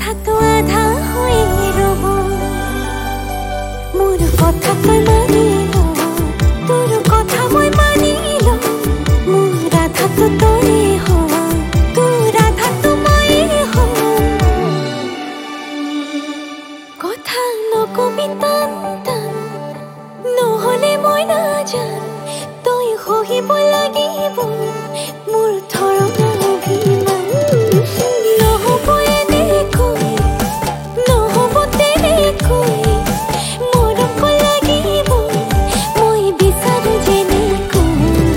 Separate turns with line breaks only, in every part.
কথাটো আধা হৈ ৰব মোৰ কথা তই মানি ল তোৰ কথা মই মানি ল মোৰ ৰাধাটো তই হয় তোৰ ৰাধাটো মই হয় কথা নকবি টান টান নহ'লে মই নাজান তই সহিব লাগিব মোৰ ধৰণৰ অভিমান নহ'ব এনেকৈ নহ'ব তেনেকৈ মৰম লাগিব মই বিচাৰো যেনেকৈ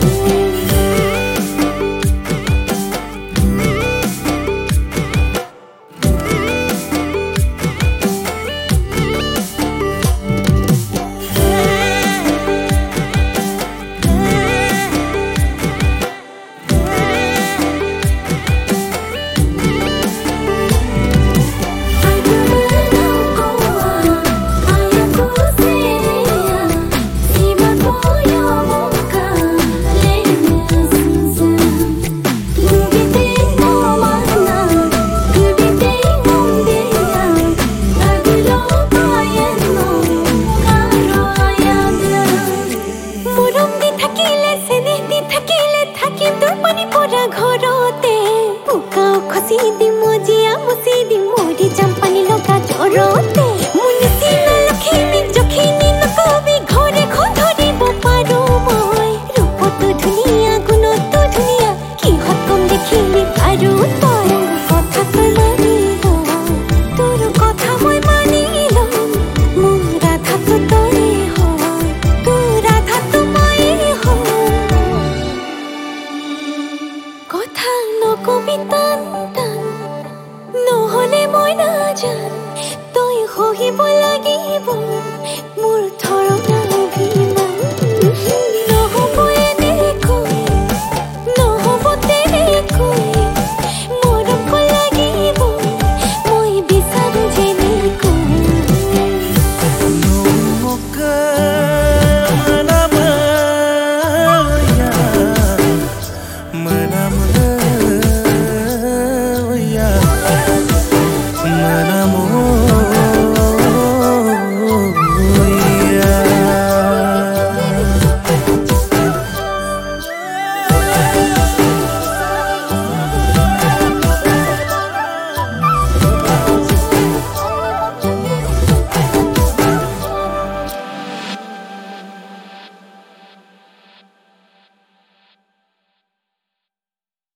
কথা নকবি টান টান নহ'লে মই নাজান তই সহিব